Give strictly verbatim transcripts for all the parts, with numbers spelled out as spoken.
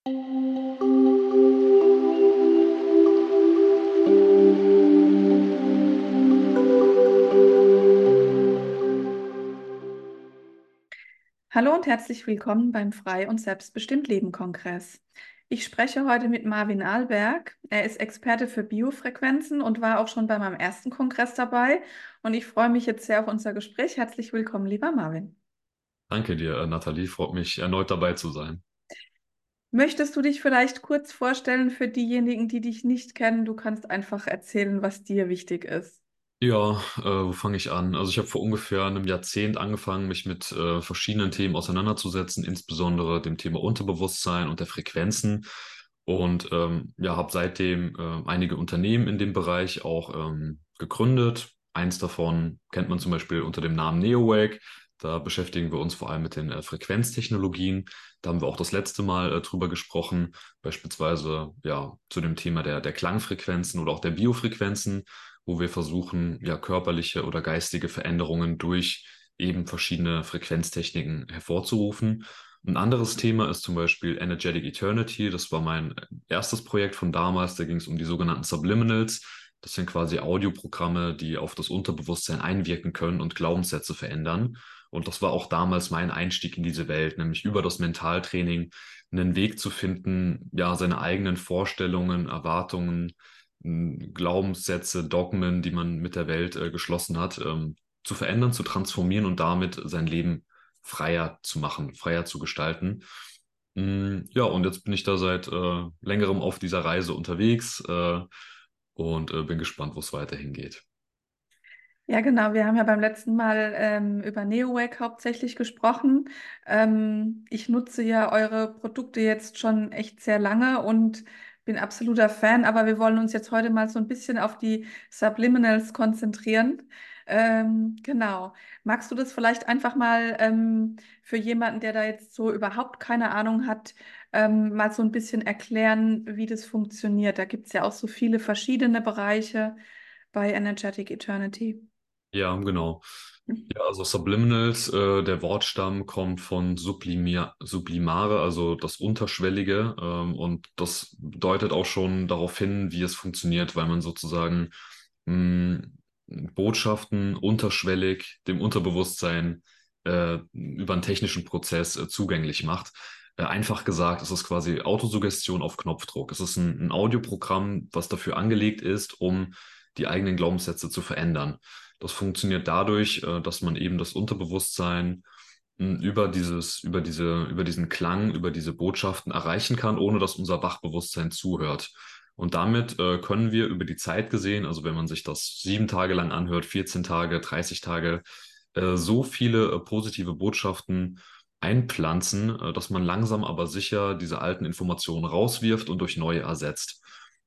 Hallo und herzlich willkommen beim Frei- und Selbstbestimmt-Leben-Kongress. Ich spreche heute mit Marvin Ahlberg. Er ist Experte für Biofrequenzen und war auch schon bei meinem ersten Kongress dabei. Und ich freue mich jetzt sehr auf unser Gespräch. Herzlich willkommen, lieber Marvin. Danke dir, äh, Nathalie. Freut mich, erneut dabei zu sein. Möchtest du dich vielleicht kurz vorstellen für diejenigen, die dich nicht kennen? Du kannst einfach erzählen, was dir wichtig ist. Ja, äh, wo fange ich an? Also ich habe vor ungefähr einem Jahrzehnt angefangen, mich mit äh, verschiedenen Themen auseinanderzusetzen, insbesondere dem Thema Unterbewusstsein und der Frequenzen. Und ähm, ja, habe seitdem äh, einige Unternehmen in dem Bereich auch ähm, gegründet. Eins davon kennt man zum Beispiel unter dem Namen NeoWake. Da beschäftigen wir uns vor allem mit den äh, Frequenztechnologien. Da haben wir auch das letzte Mal äh, drüber gesprochen, beispielsweise ja zu dem Thema der, der Klangfrequenzen oder auch der Biofrequenzen, wo wir versuchen, ja, körperliche oder geistige Veränderungen durch eben verschiedene Frequenztechniken hervorzurufen. Ein anderes Thema ist zum Beispiel Energetic Eternity. Das war mein erstes Projekt von damals. Da ging es um die sogenannten Subliminals. Das sind quasi Audioprogramme, die auf das Unterbewusstsein einwirken können und Glaubenssätze verändern. Und das war auch damals mein Einstieg in diese Welt, nämlich über das Mentaltraining einen Weg zu finden, ja, seine eigenen Vorstellungen, Erwartungen, m, Glaubenssätze, Dogmen, die man mit der Welt äh, geschlossen hat, ähm, zu verändern, zu transformieren und damit sein Leben freier zu machen, freier zu gestalten. Mm, Ja, und jetzt bin ich da seit äh, längerem auf dieser Reise unterwegs äh, und äh, bin gespannt, wo es weiterhin geht. Ja, genau. Wir haben ja beim letzten Mal ähm, über NeoWake hauptsächlich gesprochen. Ähm, ich nutze ja eure Produkte jetzt schon echt sehr lange und bin absoluter Fan, aber wir wollen uns jetzt heute mal so ein bisschen auf die Subliminals konzentrieren. Ähm, genau. Magst du das vielleicht einfach mal ähm, für jemanden, der da jetzt so überhaupt keine Ahnung hat, ähm, mal so ein bisschen erklären, wie das funktioniert? Da gibt es ja auch so viele verschiedene Bereiche bei Energetic Eternity. Ja, genau. Ja, also Subliminals, äh, der Wortstamm kommt von sublimia sublimare, also das Unterschwellige, ähm, und das deutet auch schon darauf hin, wie es funktioniert, weil man sozusagen mh, Botschaften unterschwellig dem Unterbewusstsein äh, über einen technischen Prozess äh, zugänglich macht. Äh, einfach gesagt, es ist quasi Autosuggestion auf Knopfdruck. Es ist ein, ein Audioprogramm, was dafür angelegt ist, um die eigenen Glaubenssätze zu verändern. Das funktioniert dadurch, äh, dass man eben das Unterbewusstsein mh, über dieses, über diese, über diesen Klang, über diese Botschaften erreichen kann, ohne dass unser Wachbewusstsein zuhört. Und damit äh, können wir über die Zeit gesehen, also wenn man sich das sieben Tage lang anhört, vierzehn Tage, dreißig Tage, äh, so viele äh, positive Botschaften einpflanzen, äh, dass man langsam aber sicher diese alten Informationen rauswirft und durch neue ersetzt.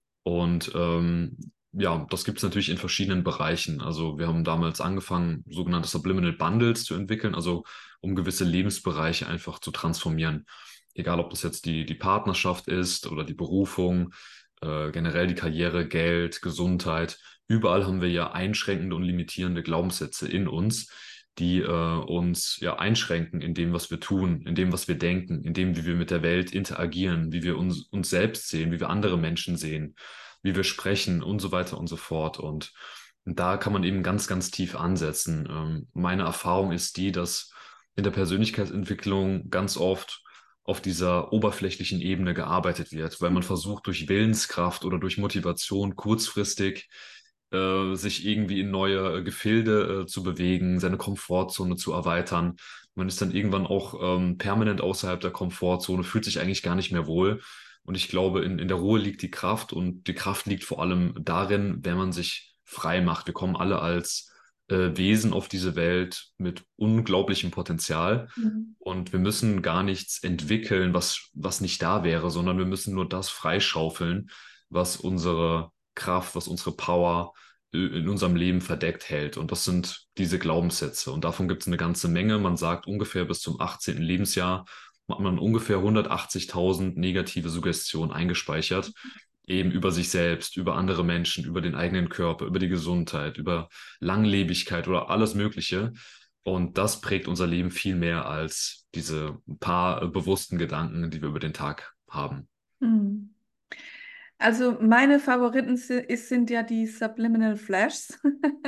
Und ähm, ja, das gibt es natürlich in verschiedenen Bereichen. Also wir haben damals angefangen, sogenannte Subliminal Bundles zu entwickeln, also um gewisse Lebensbereiche einfach zu transformieren. Egal, ob das jetzt die, die Partnerschaft ist oder die Berufung, äh, generell die Karriere, Geld, Gesundheit. Überall haben wir ja einschränkende und limitierende Glaubenssätze in uns, die äh, uns ja einschränken in dem, was wir tun, in dem, was wir denken, in dem, wie wir mit der Welt interagieren, wie wir uns, uns selbst sehen, wie wir andere Menschen sehen, wie wir sprechen und so weiter und so fort. Und da kann man eben ganz, ganz tief ansetzen. Ähm, meine Erfahrung ist die, dass in der Persönlichkeitsentwicklung ganz oft auf dieser oberflächlichen Ebene gearbeitet wird, weil man versucht, durch Willenskraft oder durch Motivation kurzfristig äh, sich irgendwie in neue Gefilde äh, zu bewegen, seine Komfortzone zu erweitern. Man ist dann irgendwann auch ähm, permanent außerhalb der Komfortzone, fühlt sich eigentlich gar nicht mehr wohl. Und ich glaube, in, in der Ruhe liegt die Kraft und die Kraft liegt vor allem darin, wenn man sich frei macht. Wir kommen alle als äh, Wesen auf diese Welt mit unglaublichem Potenzial. Mhm. Und wir müssen gar nichts entwickeln, was, was nicht da wäre, sondern wir müssen nur das freischaufeln, was unsere Kraft, was unsere Power äh, in unserem Leben verdeckt hält. Und das sind diese Glaubenssätze. Und davon gibt es eine ganze Menge. Man sagt, ungefähr bis zum achtzehnten Lebensjahr hat man ungefähr hundertachtzigtausend negative Suggestionen eingespeichert, eben über sich selbst, über andere Menschen, über den eigenen Körper, über die Gesundheit, über Langlebigkeit oder alles Mögliche. Und das prägt unser Leben viel mehr als diese paar äh, bewussten Gedanken, die wir über den Tag haben. Hm. Also meine Favoriten si- ist, sind ja die Subliminal Flashs.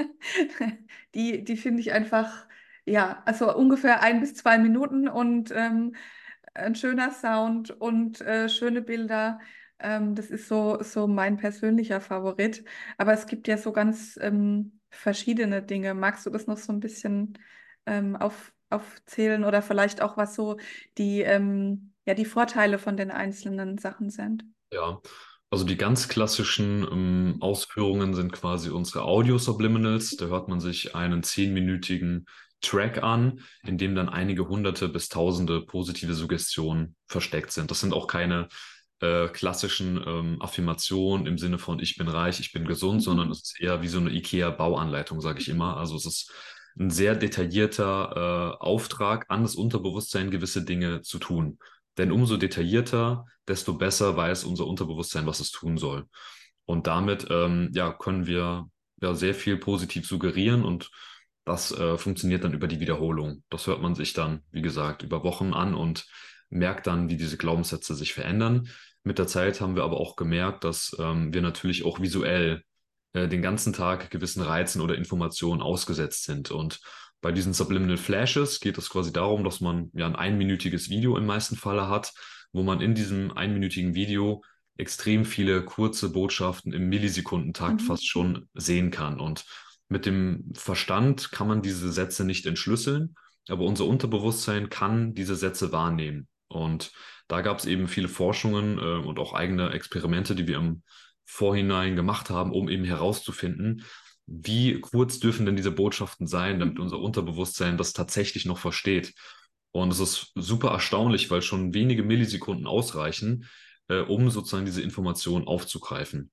Die, die finde ich einfach, ja, also ungefähr ein bis zwei Minuten und ähm, ein schöner Sound und äh, schöne Bilder. Ähm, das ist so, so mein persönlicher Favorit. Aber es gibt ja so ganz ähm, verschiedene Dinge. Magst du das noch so ein bisschen ähm, auf, aufzählen oder vielleicht auch, was so die, ähm, ja, die Vorteile von den einzelnen Sachen sind? Ja, also die ganz klassischen ähm, Ausführungen sind quasi unsere Audio-Subliminals. Da hört man sich einen zehnminütigen Track an, in dem dann einige hunderte bis tausende positive Suggestionen versteckt sind. Das sind auch keine äh, klassischen ähm, Affirmationen im Sinne von ich bin reich, ich bin gesund, sondern es ist eher wie so eine IKEA-Bauanleitung, sage ich immer. Also es ist ein sehr detaillierter äh, Auftrag an das Unterbewusstsein, gewisse Dinge zu tun. Denn umso detaillierter, desto besser weiß unser Unterbewusstsein, was es tun soll. Und damit ähm, ja, können wir ja sehr viel positiv suggerieren und das äh, funktioniert dann über die Wiederholung. Das hört man sich dann, wie gesagt, über Wochen an und merkt dann, wie diese Glaubenssätze sich verändern. Mit der Zeit haben wir aber auch gemerkt, dass ähm, wir natürlich auch visuell äh, den ganzen Tag gewissen Reizen oder Informationen ausgesetzt sind. Und bei diesen Subliminal Flashes geht es quasi darum, dass man ja ein einminütiges Video im meisten Falle hat, wo man in diesem einminütigen Video extrem viele kurze Botschaften im Millisekundentakt Mhm. fast schon sehen kann. Und mit dem Verstand kann man diese Sätze nicht entschlüsseln, aber unser Unterbewusstsein kann diese Sätze wahrnehmen. Und da gab es eben viele Forschungen äh, und auch eigene Experimente, die wir im Vorhinein gemacht haben, um eben herauszufinden, wie kurz dürfen denn diese Botschaften sein, damit unser Unterbewusstsein das tatsächlich noch versteht. Und es ist super erstaunlich, weil schon wenige Millisekunden ausreichen, äh, um sozusagen diese Information aufzugreifen.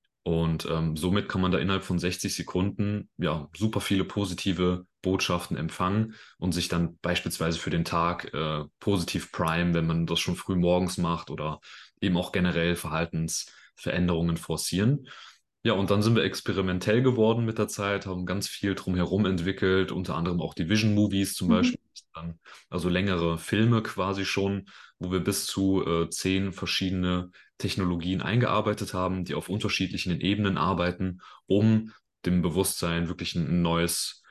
Und ähm, somit kann man da innerhalb von sechzig Sekunden ja super viele positive Botschaften empfangen und sich dann beispielsweise für den Tag äh, positiv prime, wenn man das schon früh morgens macht oder eben auch generell Verhaltensveränderungen forcieren. Ja, und dann sind wir experimentell geworden mit der Zeit, haben ganz viel drumherum entwickelt, unter anderem auch die Vision Movies zum Mhm. Beispiel, dann, also längere Filme quasi schon, wo wir bis zu äh, zehn verschiedene Technologien eingearbeitet haben, die auf unterschiedlichen Ebenen arbeiten, um dem Bewusstsein wirklich ein neues,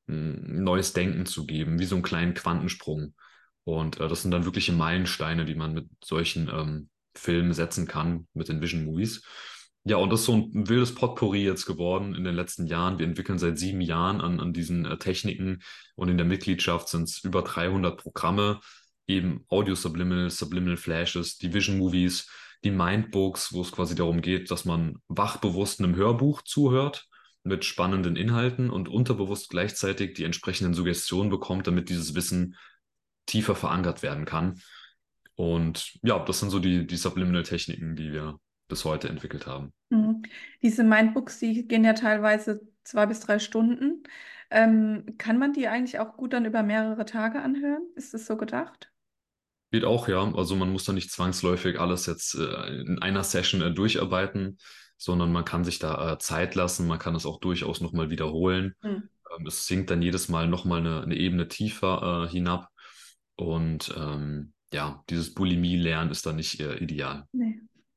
ein neues Denken zu geben, wie so einen kleinen Quantensprung. Und äh, das sind dann wirkliche Meilensteine, die man mit solchen ähm, Filmen setzen kann, mit den Vision Movies. Ja, und das ist so ein wildes Potpourri jetzt geworden in den letzten Jahren. Wir entwickeln seit sieben Jahren an, an diesen äh, Techniken und in der Mitgliedschaft sind es über dreihundert Programme, eben Audio Subliminal, Subliminal Flashes, die Vision Movies, die Mindbooks, wo es quasi darum geht, dass man wachbewusst einem Hörbuch zuhört mit spannenden Inhalten und unterbewusst gleichzeitig die entsprechenden Suggestionen bekommt, damit dieses Wissen tiefer verankert werden kann. Und ja, das sind so die, die Subliminal-Techniken, die wir bis heute entwickelt haben. Mhm. Diese Mindbooks, die gehen ja teilweise zwei bis drei Stunden. Ähm, kann man die eigentlich auch gut dann über mehrere Tage anhören? Ist das so gedacht? Geht auch, ja. Also man muss da nicht zwangsläufig alles jetzt äh, in einer Session äh, durcharbeiten, sondern man kann sich da äh, Zeit lassen, man kann es auch durchaus nochmal wiederholen. Hm. Ähm, es sinkt dann jedes Mal nochmal eine, eine Ebene tiefer äh, hinab. Und ähm, ja, dieses Bulimie-Lernen ist dann nicht äh, ideal. Nee.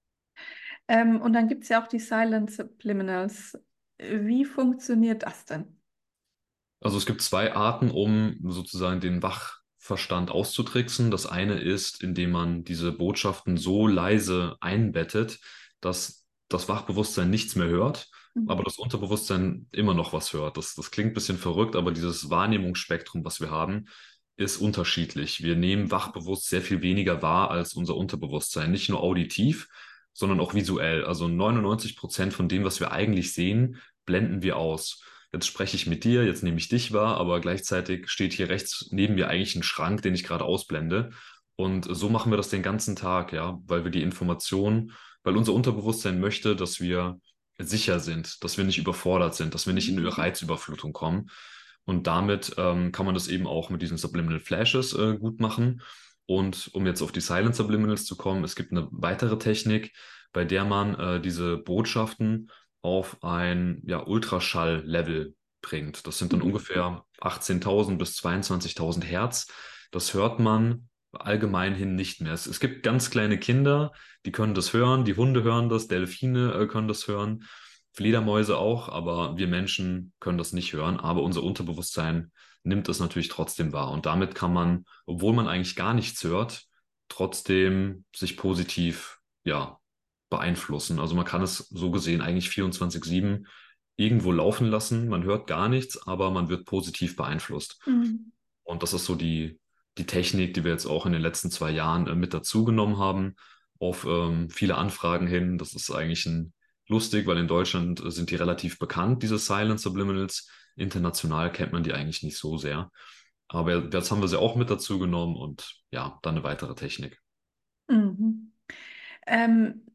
Ähm, und dann gibt es ja auch die Silent Subliminals. Wie funktioniert das denn? Also es gibt zwei Arten, um sozusagen den Wachverstand auszutricksen. Das eine ist, indem man diese Botschaften so leise einbettet, dass das Wachbewusstsein nichts mehr hört, aber Mhm. das Unterbewusstsein immer noch was hört. Das, das klingt ein bisschen verrückt, aber dieses Wahrnehmungsspektrum, was wir haben, ist unterschiedlich. Wir nehmen wachbewusst sehr viel weniger wahr als unser Unterbewusstsein. Nicht nur auditiv, sondern auch visuell. Also neunundneunzig Prozent von dem, was wir eigentlich sehen, blenden wir aus. Jetzt spreche ich mit dir, jetzt nehme ich dich wahr, aber gleichzeitig steht hier rechts neben mir eigentlich ein Schrank, den ich gerade ausblende. Und so machen wir das den ganzen Tag, ja, weil wir die Information, weil unser Unterbewusstsein möchte, dass wir sicher sind, dass wir nicht überfordert sind, dass wir nicht in eine Reizüberflutung kommen. Und damit ähm, kann man das eben auch mit diesen Subliminal Flashes äh, gut machen. Und um jetzt auf die Silent Subliminals zu kommen, es gibt eine weitere Technik, bei der man äh, diese Botschaften auf ein ja, Ultraschall-Level bringt. Das sind dann Mhm. ungefähr achtzehntausend bis zweiundzwanzigtausend Hertz. Das hört man allgemein hin nicht mehr. Es, es gibt ganz kleine Kinder, die können das hören, die Hunde hören das, Delfine äh, können das hören, Fledermäuse auch, aber wir Menschen können das nicht hören. Aber unser Unterbewusstsein nimmt es natürlich trotzdem wahr. Und damit kann man, obwohl man eigentlich gar nichts hört, trotzdem sich positiv, ja, beeinflussen. Also man kann es so gesehen eigentlich vierundzwanzig sieben irgendwo laufen lassen. Man hört gar nichts, aber man wird positiv beeinflusst. Mhm. Und das ist so die, die Technik, die wir jetzt auch in den letzten zwei Jahren äh, mit dazugenommen haben, auf ähm, viele Anfragen hin. Das ist eigentlich ein, lustig, weil in Deutschland äh, sind die relativ bekannt, diese Silent Subliminals. International kennt man die eigentlich nicht so sehr. Aber jetzt haben wir sie auch mit dazu genommen und ja, dann eine weitere Technik. Mhm. Ähm,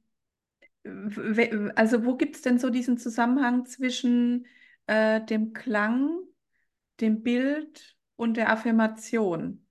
we- also wo gibt es denn so diesen Zusammenhang zwischen äh, dem Klang, dem Bild und der Affirmation?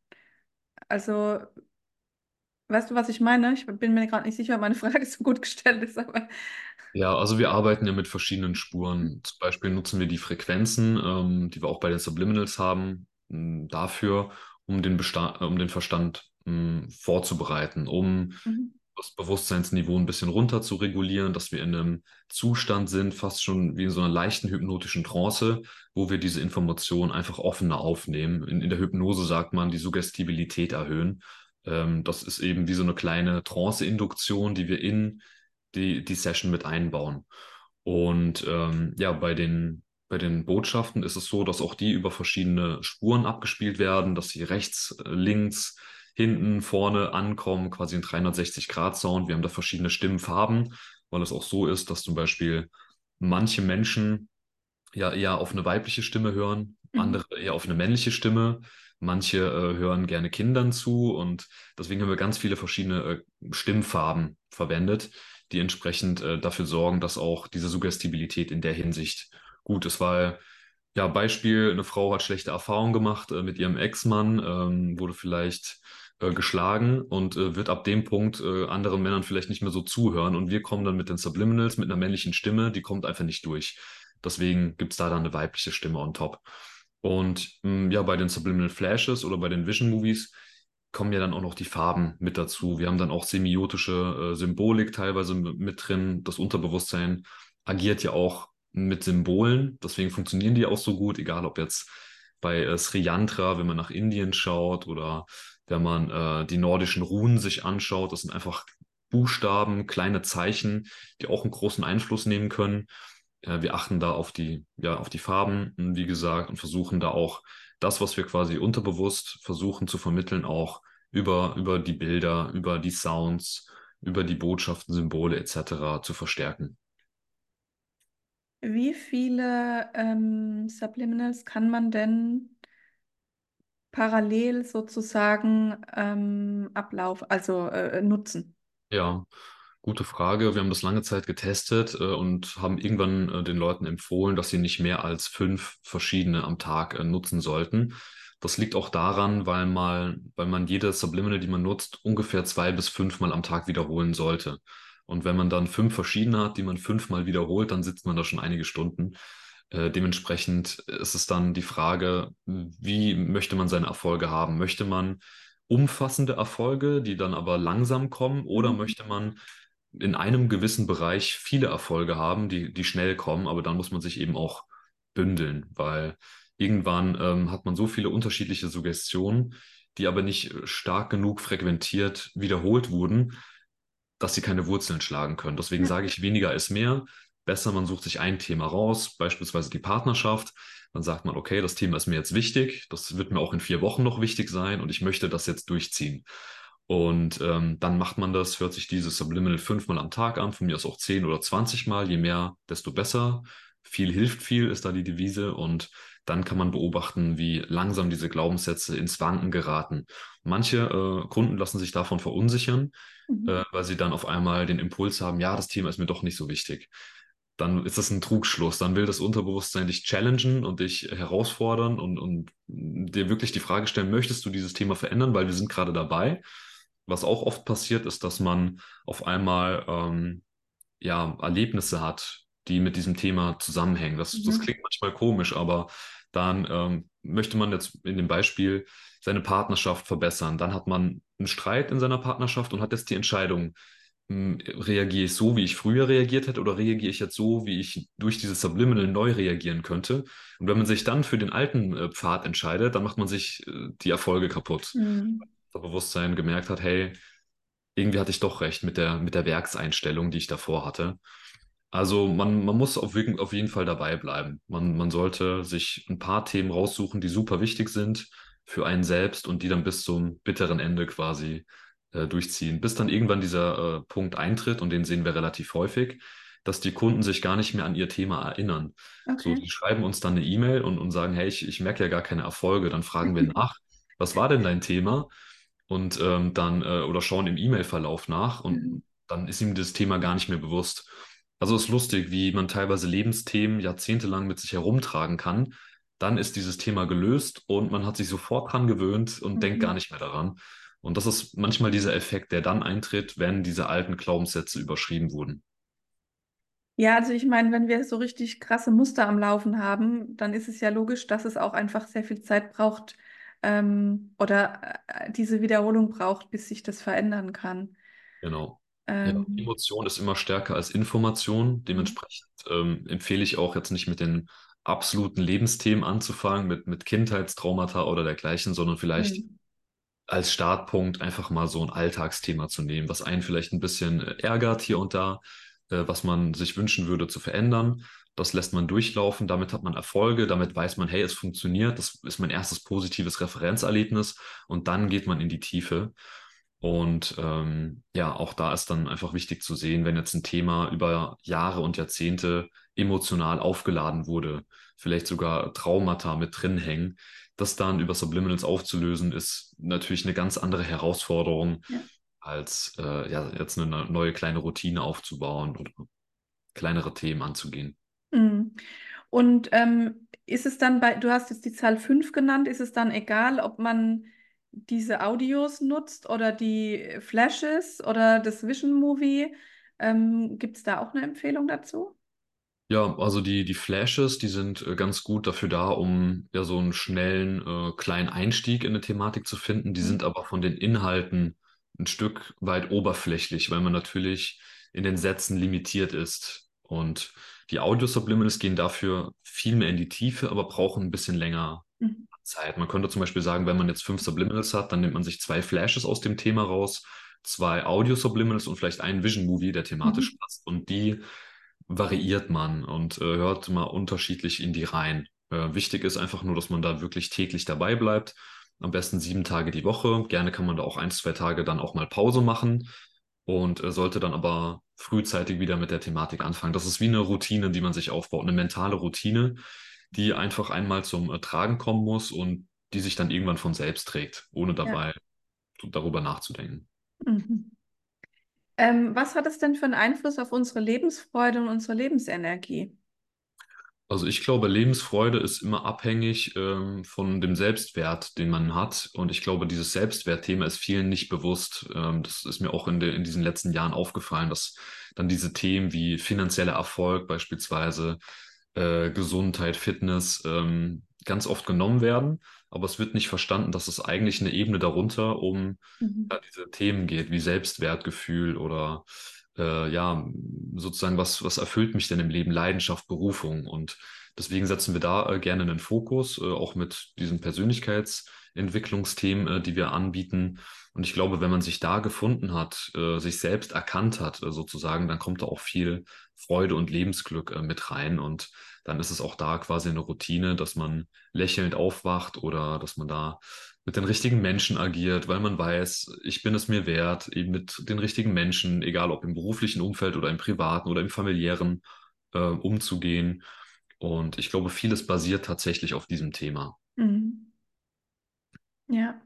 Also, weißt du, was ich meine? Ich bin mir gerade nicht sicher, ob meine Frage so gut gestellt ist, aber. Ja, also wir arbeiten ja mit verschiedenen Spuren. Zum Beispiel nutzen wir die Frequenzen, ähm, die wir auch bei den Subliminals haben, mh, dafür, um den Bestand, um den Verstand mh, vorzubereiten, um Mhm. das Bewusstseinsniveau ein bisschen runter zu regulieren, dass wir in einem Zustand sind, fast schon wie in so einer leichten hypnotischen Trance, wo wir diese Information einfach offener aufnehmen. In, in der Hypnose sagt man, die Suggestibilität erhöhen. Ähm, das ist eben wie so eine kleine Trance-Induktion, die wir in die, die Session mit einbauen. Und ähm, ja, bei den, bei den Botschaften ist es so, dass auch die über verschiedene Spuren abgespielt werden, dass sie rechts, äh, links, hinten, vorne ankommen, quasi ein dreihundertsechzig-Grad-Sound. Wir haben da verschiedene Stimmfarben, weil es auch so ist, dass zum Beispiel manche Menschen ja eher auf eine weibliche Stimme hören, Mhm. andere eher auf eine männliche Stimme. Manche äh, hören gerne Kindern zu und deswegen haben wir ganz viele verschiedene äh, Stimmfarben verwendet, die entsprechend äh, dafür sorgen, dass auch diese Suggestibilität in der Hinsicht gut ist, weil ja, Beispiel, eine Frau hat schlechte Erfahrungen gemacht äh, mit ihrem Ex-Mann, ähm, wurde vielleicht äh, geschlagen und äh, wird ab dem Punkt äh, anderen Männern vielleicht nicht mehr so zuhören und wir kommen dann mit den Subliminals, mit einer männlichen Stimme, die kommt einfach nicht durch. Deswegen gibt's da dann eine weibliche Stimme on top. Und mh, ja, bei den Subliminal Flashes oder bei den Vision Movies kommen ja dann auch noch die Farben mit dazu. Wir haben dann auch semiotische äh, Symbolik teilweise m- mit drin. Das Unterbewusstsein agiert ja auch mit Symbolen. Deswegen funktionieren die auch so gut, egal ob jetzt bei äh, Sri Yantra, wenn man nach Indien schaut oder wenn man äh, die nordischen Runen sich anschaut. Das sind einfach Buchstaben, kleine Zeichen, die auch einen großen Einfluss nehmen können. Äh, wir achten da auf die, ja, auf die Farben, wie gesagt, und versuchen da auch das, was wir quasi unterbewusst versuchen zu vermitteln, auch über, über die Bilder, über die Sounds, über die Botschaften, Symbole et cetera zu verstärken. Wie viele ähm, Subliminals kann man denn parallel sozusagen ähm, Ablauf, also äh, nutzen? Ja, gute Frage. Wir haben das lange Zeit getestet äh, und haben irgendwann äh, den Leuten empfohlen, dass sie nicht mehr als fünf verschiedene am Tag äh, nutzen sollten. Das liegt auch daran, weil mal, weil man jede Subliminal, die man nutzt, ungefähr zwei bis fünfmal am Tag wiederholen sollte. Und wenn man dann fünf verschiedene hat, die man fünfmal wiederholt, dann sitzt man da schon einige Stunden. Äh, dementsprechend ist es dann die Frage, wie möchte man seine Erfolge haben? Möchte man umfassende Erfolge, die dann aber langsam kommen, oder Mhm. möchte man in einem gewissen Bereich viele Erfolge haben, die, die schnell kommen, aber dann muss man sich eben auch bündeln, weil irgendwann ähm, hat man so viele unterschiedliche Suggestionen, die aber nicht stark genug frequentiert wiederholt wurden, dass sie keine Wurzeln schlagen können. Deswegen Ja. sage ich, weniger ist mehr. Besser, man sucht sich ein Thema raus, beispielsweise die Partnerschaft. Dann sagt man, okay, das Thema ist mir jetzt wichtig, das wird mir auch in vier Wochen noch wichtig sein und ich möchte das jetzt durchziehen. Und ähm, dann macht man das, hört sich dieses Subliminal fünfmal am Tag an, von mir aus auch zehn oder zwanzig Mal, je mehr, desto besser. Viel hilft viel, ist da die Devise. Und dann kann man beobachten, wie langsam diese Glaubenssätze ins Wanken geraten. Manche äh, Kunden lassen sich davon verunsichern, Mhm. äh, weil sie dann auf einmal den Impuls haben, ja, das Thema ist mir doch nicht so wichtig. Dann ist das ein Trugschluss. Dann will das Unterbewusstsein dich challengen und dich herausfordern und, und dir wirklich die Frage stellen, möchtest du dieses Thema verändern? Weil wir sind gerade dabei. Was auch oft passiert, ist, dass man auf einmal ähm, ja, Erlebnisse hat, die mit diesem Thema zusammenhängen. Das, das Mhm. klingt manchmal komisch, aber dann ähm, möchte man jetzt in dem Beispiel seine Partnerschaft verbessern. Dann hat man einen Streit in seiner Partnerschaft und hat jetzt die Entscheidung, hm, reagiere ich so, wie ich früher reagiert hätte, oder reagiere ich jetzt so, wie ich durch dieses Subliminal neu reagieren könnte? Und wenn man sich dann für den alten äh, Pfad entscheidet, dann macht man sich äh, die Erfolge kaputt. Mhm. Das Bewusstsein gemerkt hat, hey, irgendwie hatte ich doch recht mit der, mit der Werkseinstellung, die ich davor hatte. Also man, man muss auf, wirken- auf jeden Fall dabei bleiben. Man, man sollte sich ein paar Themen raussuchen, die super wichtig sind für einen selbst und die dann bis zum bitteren Ende quasi äh, durchziehen. Bis dann irgendwann dieser äh, Punkt eintritt, und den sehen wir relativ häufig, dass die Kunden sich gar nicht mehr an ihr Thema erinnern. So, Okay. die schreiben uns dann eine E-Mail und, und sagen, hey, ich, ich merke ja gar keine Erfolge. Dann fragen wir nach, was war denn dein Thema? Und ähm, dann äh, oder schauen im E-Mail-Verlauf nach, Mhm. und dann ist ihm das Thema gar nicht mehr bewusst. Also es ist lustig, wie man teilweise Lebensthemen jahrzehntelang mit sich herumtragen kann. Dann ist dieses Thema gelöst und man hat sich sofort dran gewöhnt und denkt gar Mhm. nicht mehr daran. Und das ist manchmal dieser Effekt, der dann eintritt, wenn diese alten Glaubenssätze überschrieben wurden. Ja, also ich meine, wenn wir so richtig krasse Muster am Laufen haben, dann ist es ja logisch, dass es auch einfach sehr viel Zeit braucht, ähm, oder äh, diese Wiederholung braucht, bis sich das verändern kann. Genau. Ja, Ähm, Emotion ist immer stärker als Information. mhm. Dementsprechend ähm, empfehle ich auch jetzt nicht mit den absoluten Lebensthemen anzufangen, mit, mit Kindheitstraumata oder dergleichen, sondern vielleicht Mhm. als Startpunkt einfach mal so ein Alltagsthema zu nehmen, was einen vielleicht ein bisschen äh, ärgert hier und da, äh, was man sich wünschen würde zu verändern. Das lässt man durchlaufen, damit hat man Erfolge, damit weiß man, hey, es funktioniert, das ist mein erstes positives Referenzerlebnis, und dann geht man in die Tiefe. Und ähm, ja, auch da ist dann einfach wichtig zu sehen, wenn jetzt ein Thema über Jahre und Jahrzehnte emotional aufgeladen wurde, vielleicht sogar Traumata mit drin hängen, das dann über Subliminals aufzulösen, ist natürlich eine ganz andere Herausforderung, Ja. als äh, ja, jetzt eine neue kleine Routine aufzubauen oder kleinere Themen anzugehen. Mhm. Und ähm, ist es dann bei, du hast jetzt die Zahl fünf genannt, ist es dann egal, ob man diese Audios nutzt oder die Flashes oder das Vision Movie? Ähm, gibt es da auch eine Empfehlung dazu? Ja, also die, die Flashes, die sind äh, ganz gut dafür da, um ja so einen schnellen, äh, kleinen Einstieg in eine Thematik zu finden. Die sind Mhm. aber von den Inhalten ein Stück weit oberflächlich, weil man natürlich in den Sätzen limitiert ist. Und die Audio-Subliminals gehen dafür viel mehr in die Tiefe, aber brauchen ein bisschen länger Mhm. Zeit. Man könnte zum Beispiel sagen, wenn man jetzt fünf Subliminals hat, dann nimmt man sich zwei Flashes aus dem Thema raus, zwei Audio-Subliminals und vielleicht einen Vision-Movie, der thematisch Mhm. passt. Und die variiert man und äh, hört mal unterschiedlich in die rein. Äh, wichtig ist einfach nur, dass man da wirklich täglich dabei bleibt. Am besten sieben Tage die Woche. Gerne kann man da auch ein, zwei Tage dann auch mal Pause machen und äh, sollte dann aber frühzeitig wieder mit der Thematik anfangen. Das ist wie eine Routine, die man sich aufbaut, eine mentale Routine, die einfach einmal zum äh, Tragen kommen muss und die sich dann irgendwann von selbst trägt, ohne Ja. dabei darüber nachzudenken. Mhm. Ähm, was hat es denn für einen Einfluss auf unsere Lebensfreude und unsere Lebensenergie? Also ich glaube, Lebensfreude ist immer abhängig ähm, von dem Selbstwert, den man hat. Und ich glaube, dieses Selbstwertthema ist vielen nicht bewusst. Ähm, das ist mir auch in, de, in diesen letzten Jahren aufgefallen, dass dann diese Themen wie finanzieller Erfolg beispielsweise, äh, Gesundheit, Fitness ähm, ganz oft genommen werden. Aber es wird nicht verstanden, dass es eigentlich eine Ebene darunter um Mhm. ja, diese Themen geht, wie Selbstwertgefühl oder äh, ja, sozusagen, was, was erfüllt mich denn im Leben? Leidenschaft, Berufung. Und deswegen setzen wir da äh, gerne einen Fokus, äh, auch mit diesen Persönlichkeitsentwicklungsthemen, äh, die wir anbieten. Und ich glaube, wenn man sich da gefunden hat, äh, sich selbst erkannt hat, äh, sozusagen, dann kommt da auch viel Freude und Lebensglück äh, mit rein. Und dann ist es auch da quasi eine Routine, dass man lächelnd aufwacht oder dass man da mit den richtigen Menschen agiert, weil man weiß, ich bin es mir wert, eben mit den richtigen Menschen, egal ob im beruflichen Umfeld oder im privaten oder im familiären, äh, umzugehen. Und ich glaube, vieles basiert tatsächlich auf diesem Thema. Mhm. Ja.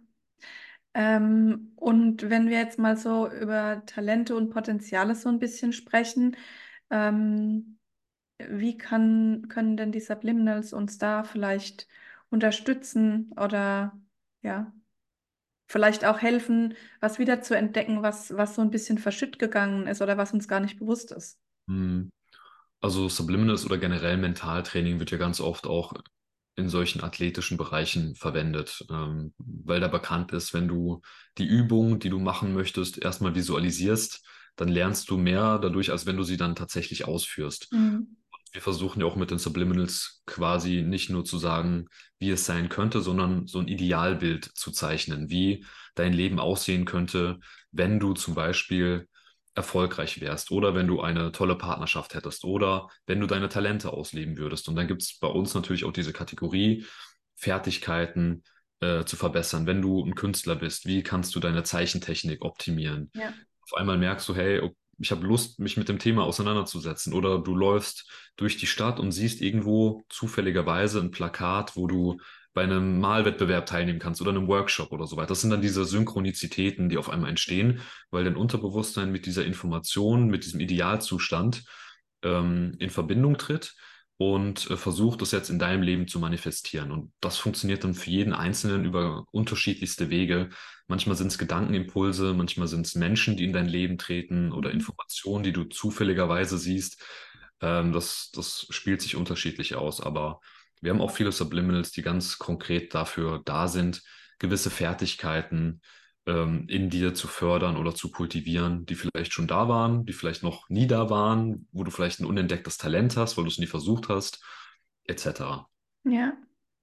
Ähm, und wenn wir jetzt mal so über Talente und Potenziale so ein bisschen sprechen, ähm, wie kann, können denn die Subliminals uns da vielleicht unterstützen oder ja, vielleicht auch helfen, was wieder zu entdecken, was, was so ein bisschen verschütt gegangen ist oder was uns gar nicht bewusst ist? Hm. Also Subliminals oder generell Mentaltraining wird ja ganz oft auch in solchen athletischen Bereichen verwendet, ähm, weil da bekannt ist, wenn du die Übung, die du machen möchtest, erstmal visualisierst, dann lernst du mehr dadurch, als wenn du sie dann tatsächlich ausführst. Mhm. Wir versuchen ja auch mit den Subliminals quasi nicht nur zu sagen, wie es sein könnte, sondern so ein Idealbild zu zeichnen, wie dein Leben aussehen könnte, wenn du zum Beispiel erfolgreich wärst oder wenn du eine tolle Partnerschaft hättest oder wenn du deine Talente ausleben würdest. Und dann gibt es bei uns natürlich auch diese Kategorie, Fertigkeiten äh, zu verbessern. Wenn du ein Künstler bist, wie kannst du deine Zeichentechnik optimieren? Ja. Auf einmal merkst du, hey, ich habe Lust, mich mit dem Thema auseinanderzusetzen. Oder du läufst durch die Stadt und siehst irgendwo zufälligerweise ein Plakat, wo du bei einem Malwettbewerb teilnehmen kannst oder einem Workshop oder so weiter. Das sind dann diese Synchronizitäten, die auf einmal entstehen, weil dein Unterbewusstsein mit dieser Information, mit diesem Idealzustand ähm, in Verbindung tritt und äh, versucht, das jetzt in deinem Leben zu manifestieren. Und das funktioniert dann für jeden Einzelnen über unterschiedlichste Wege. Manchmal sind es Gedankenimpulse, manchmal sind es Menschen, die in dein Leben treten oder Mhm. Informationen, die du zufälligerweise siehst. Ähm, das, das spielt sich unterschiedlich aus, aber wir haben auch viele Subliminals, die ganz konkret dafür da sind, gewisse Fertigkeiten ähm, in dir zu fördern oder zu kultivieren, die vielleicht schon da waren, die vielleicht noch nie da waren, wo du vielleicht ein unentdecktes Talent hast, weil du es nie versucht hast, et cetera. Ja.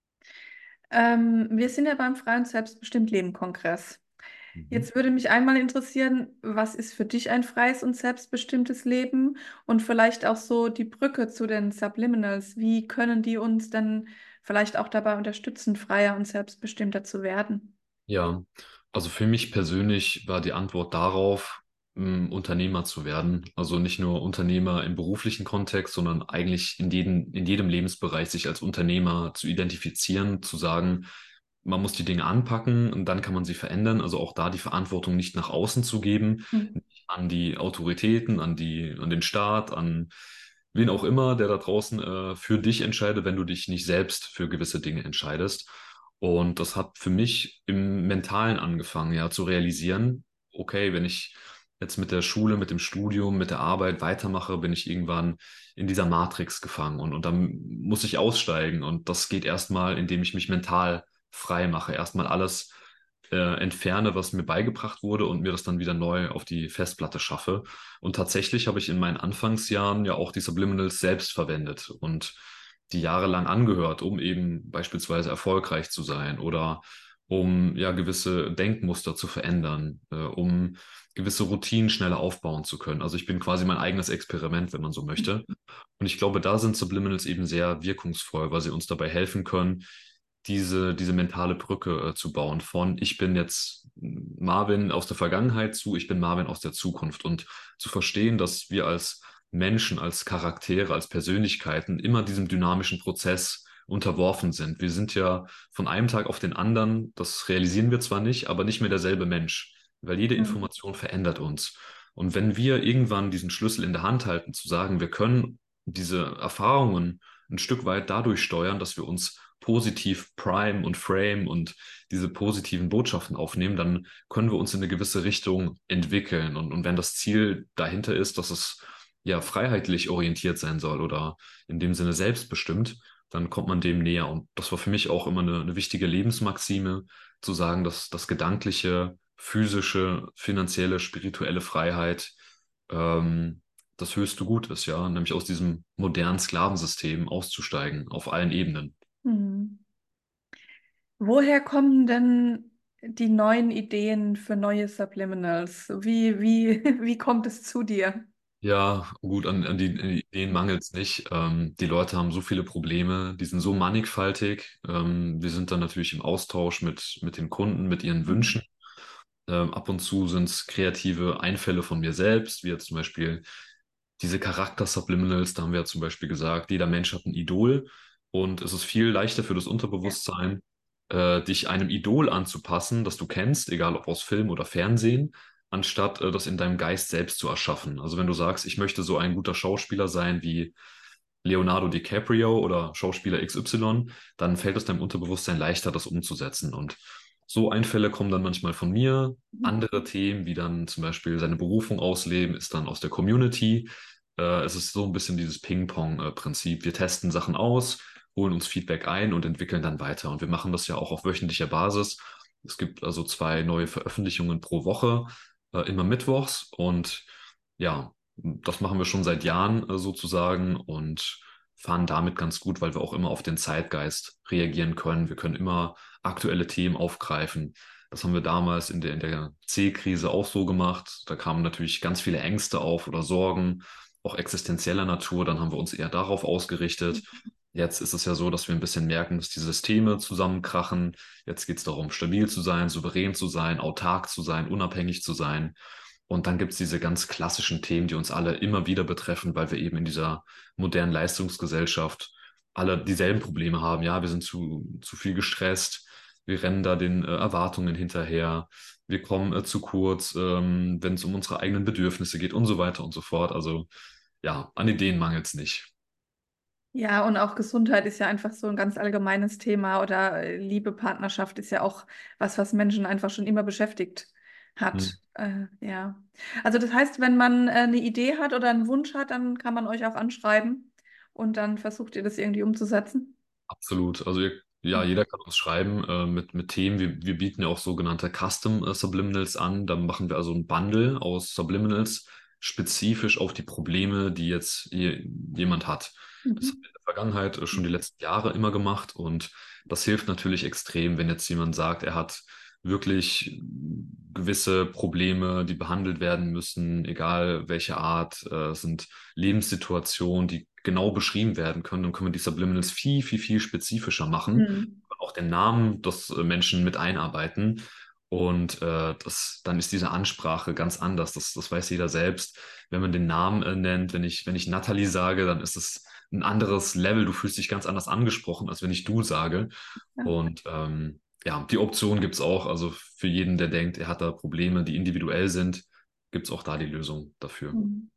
Ähm, wir sind ja beim Frei- und Selbstbestimmt-Leben-Kongress. Mhm. Jetzt würde mich einmal interessieren, was ist für dich ein freies und selbstbestimmtes Leben und vielleicht auch so die Brücke zu den Subliminals. Wie können die uns denn vielleicht auch dabei unterstützen, freier und selbstbestimmter zu werden? Ja, also für mich persönlich war die Antwort darauf, ähm, Unternehmer zu werden. Also nicht nur Unternehmer im beruflichen Kontext, sondern eigentlich in jedem, in jedem Lebensbereich sich als Unternehmer zu identifizieren, zu sagen, man muss die Dinge anpacken und dann kann man sie verändern. Also auch da die Verantwortung nicht nach außen zu geben, Mhm. nicht an die Autoritäten, an die, an den Staat, an wen auch immer, der da draußen äh, für dich entscheidet, wenn du dich nicht selbst für gewisse Dinge entscheidest. Und das hat für mich im Mentalen angefangen, ja, zu realisieren, okay, wenn ich jetzt mit der Schule, mit dem Studium, mit der Arbeit weitermache, bin ich irgendwann in dieser Matrix gefangen und, und dann muss ich aussteigen. Und das geht erstmal, indem ich mich mental frei mache. Erstmal alles äh, entferne, was mir beigebracht wurde und mir das dann wieder neu auf die Festplatte schaffe. Und tatsächlich habe ich in meinen Anfangsjahren ja auch die Subliminals selbst verwendet und die jahrelang angehört, um eben beispielsweise erfolgreich zu sein oder um ja gewisse Denkmuster zu verändern, äh, um gewisse Routinen schneller aufbauen zu können. Also ich bin quasi mein eigenes Experiment, wenn man so möchte. Und ich glaube, da sind Subliminals eben sehr wirkungsvoll, weil sie uns dabei helfen können, diese, diese mentale Brücke äh, zu bauen von ich bin jetzt Marvin aus der Vergangenheit zu ich bin Marvin aus der Zukunft und zu verstehen, dass wir als Menschen, als Charaktere, als Persönlichkeiten immer diesem dynamischen Prozess unterworfen sind. Wir sind ja von einem Tag auf den anderen, das realisieren wir zwar nicht, aber nicht mehr derselbe Mensch, weil jede Mhm. Information verändert uns. Und wenn wir irgendwann diesen Schlüssel in der Hand halten, zu sagen, wir können diese Erfahrungen ein Stück weit dadurch steuern, dass wir uns positiv prime und frame und diese positiven Botschaften aufnehmen, dann können wir uns in eine gewisse Richtung entwickeln. Und, und wenn das Ziel dahinter ist, dass es ja freiheitlich orientiert sein soll oder in dem Sinne selbstbestimmt, dann kommt man dem näher. Und das war für mich auch immer eine, eine wichtige Lebensmaxime, zu sagen, dass das gedankliche, physische, finanzielle, spirituelle Freiheit ähm, das höchste Gut ist, ja, nämlich aus diesem modernen Sklavensystem auszusteigen auf allen Ebenen. Mhm. Woher kommen denn die neuen Ideen für neue Subliminals? Wie, wie, wie kommt es zu dir? Ja, gut, an, an die, an die Ideen mangelt es nicht. Ähm, die Leute haben so viele Probleme, die sind so mannigfaltig. Ähm, wir sind dann natürlich im Austausch mit, mit den Kunden, mit ihren Mhm. Wünschen. Ähm, ab und zu sind es kreative Einfälle von mir selbst, wie jetzt zum Beispiel diese Charakter-Subliminals. Da haben wir ja zum Beispiel gesagt, jeder Mensch hat ein Idol und es ist viel leichter für das Ja. Unterbewusstsein, äh, dich einem Idol anzupassen, das du kennst, egal ob aus Film oder Fernsehen, anstatt äh, das in deinem Geist selbst zu erschaffen. Also wenn du sagst, ich möchte so ein guter Schauspieler sein wie Leonardo DiCaprio oder Schauspieler X Y, dann fällt es deinem Unterbewusstsein leichter, das umzusetzen. Und so Einfälle kommen dann manchmal von mir. Mhm. Andere Themen, wie dann zum Beispiel seine Berufung ausleben, ist dann aus der Community. Äh, es ist so ein bisschen dieses Ping-Pong-Prinzip. Wir testen Sachen aus, holen uns Feedback ein und entwickeln dann weiter. Und wir machen das ja auch auf wöchentlicher Basis. Es gibt also zwei neue Veröffentlichungen pro Woche, äh, immer mittwochs. Und ja, das machen wir schon seit Jahren äh, sozusagen und fahren damit ganz gut, weil wir auch immer auf den Zeitgeist reagieren können. Wir können immer aktuelle Themen aufgreifen. Das haben wir damals in der, in der C-Krise auch so gemacht. Da kamen natürlich ganz viele Ängste auf oder Sorgen, auch existenzieller Natur. Dann haben wir uns eher darauf ausgerichtet. Jetzt ist es ja so, dass wir ein bisschen merken, dass die Systeme zusammenkrachen. Jetzt geht es darum, stabil zu sein, souverän zu sein, autark zu sein, unabhängig zu sein. Und dann gibt es diese ganz klassischen Themen, die uns alle immer wieder betreffen, weil wir eben in dieser modernen Leistungsgesellschaft alle dieselben Probleme haben. Ja, wir sind zu, zu viel gestresst, wir rennen da den äh, Erwartungen hinterher, wir kommen äh, zu kurz, ähm, wenn es um unsere eigenen Bedürfnisse geht und so weiter und so fort. Also ja, an Ideen mangelt es nicht. Ja, und auch Gesundheit ist ja einfach so ein ganz allgemeines Thema oder äh, Liebe, Partnerschaft ist ja auch was, was Menschen einfach schon immer beschäftigt Hm. hat. Äh, ja. Also das heißt, wenn man äh, eine Idee hat oder einen Wunsch hat, dann kann man euch auch anschreiben und dann versucht ihr das irgendwie umzusetzen. Absolut. Also ihr, ja, jeder kann uns schreiben äh, mit, mit Themen. Wir, wir bieten ja auch sogenannte Custom äh, Subliminals an. Da machen wir also ein Bundle aus Subliminals spezifisch auf die Probleme, die jetzt je, jemand hat. Das haben Mhm. wir in der Vergangenheit äh, schon die letzten Jahre immer gemacht und das hilft natürlich extrem, wenn jetzt jemand sagt, er hat wirklich gewisse Probleme, die behandelt werden müssen, egal welche Art, äh, es sind Lebenssituationen, die genau beschrieben werden können. Dann können wir die Subliminals viel, viel, viel spezifischer machen, Mhm. auch den Namen des äh, Menschen mit einarbeiten. Und äh, das, dann ist diese Ansprache ganz anders. Das, das weiß jeder selbst. Wenn man den Namen äh, nennt, wenn ich, wenn ich Natalie sage, dann ist es ein anderes Level. Du fühlst dich ganz anders angesprochen, als wenn ich du sage. Ja. Und ähm, ja, die Option gibt es auch. Also für jeden, der denkt, er hat da Probleme, die individuell sind, gibt es auch da die Lösung dafür. Mhm.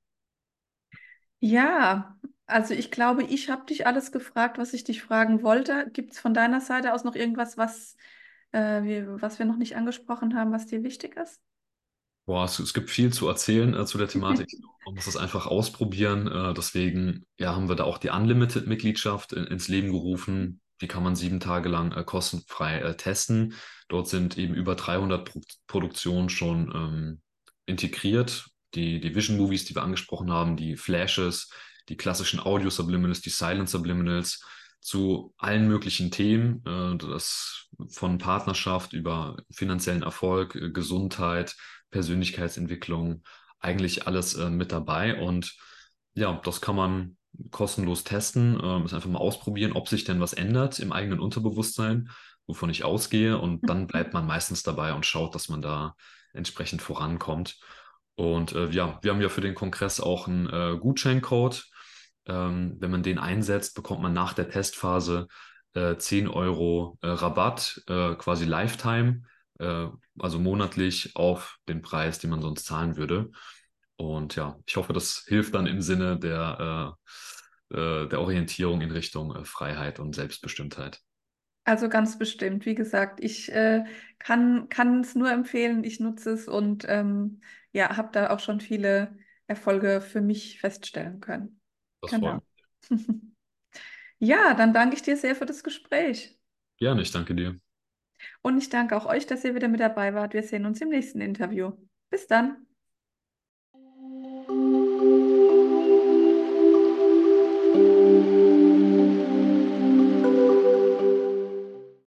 Ja, also ich glaube, ich habe dich alles gefragt, was ich dich fragen wollte. Gibt es von deiner Seite aus noch irgendwas, was, äh, wir, was wir noch nicht angesprochen haben, was dir wichtig ist? Boah, es, es gibt viel zu erzählen äh, zu der Thematik. Man muss das einfach ausprobieren. Äh, deswegen, ja, haben wir da auch die Unlimited-Mitgliedschaft in, ins Leben gerufen. Die kann man sieben Tage lang äh, kostenfrei äh, testen. Dort sind eben über dreihundert Pro Produktionen schon ähm, integriert. Die, die Vision Movies, die wir angesprochen haben, die Flashes, die klassischen Audio Subliminals, die Silent Subliminals zu allen möglichen Themen, äh, das von Partnerschaft über finanziellen Erfolg, äh, Gesundheit, Persönlichkeitsentwicklung, eigentlich alles äh, mit dabei. Und ja, das kann man kostenlos testen, ähm, ist einfach mal ausprobieren, ob sich denn was ändert im eigenen Unterbewusstsein, wovon ich ausgehe. Und dann bleibt man meistens dabei und schaut, dass man da entsprechend vorankommt. Und äh, ja, wir haben ja für den Kongress auch einen äh, Gutscheincode. Ähm, wenn man den einsetzt, bekommt man nach der Testphase äh, zehn Euro äh, Rabatt, äh, quasi Lifetime, äh, also monatlich auf den Preis, den man sonst zahlen würde. Und ja, ich hoffe, das hilft dann im Sinne der, äh, äh, der Orientierung in Richtung äh, Freiheit und Selbstbestimmtheit. Also ganz bestimmt. Wie gesagt, ich äh, kann kann es nur empfehlen. Ich nutze es und ähm, ja, habe da auch schon viele Erfolge für mich feststellen können. Das freut Genau. mich. Ja, dann danke ich dir sehr für das Gespräch. Gerne, ich danke dir. Und ich danke auch euch, dass ihr wieder mit dabei wart. Wir sehen uns im nächsten Interview. Bis dann.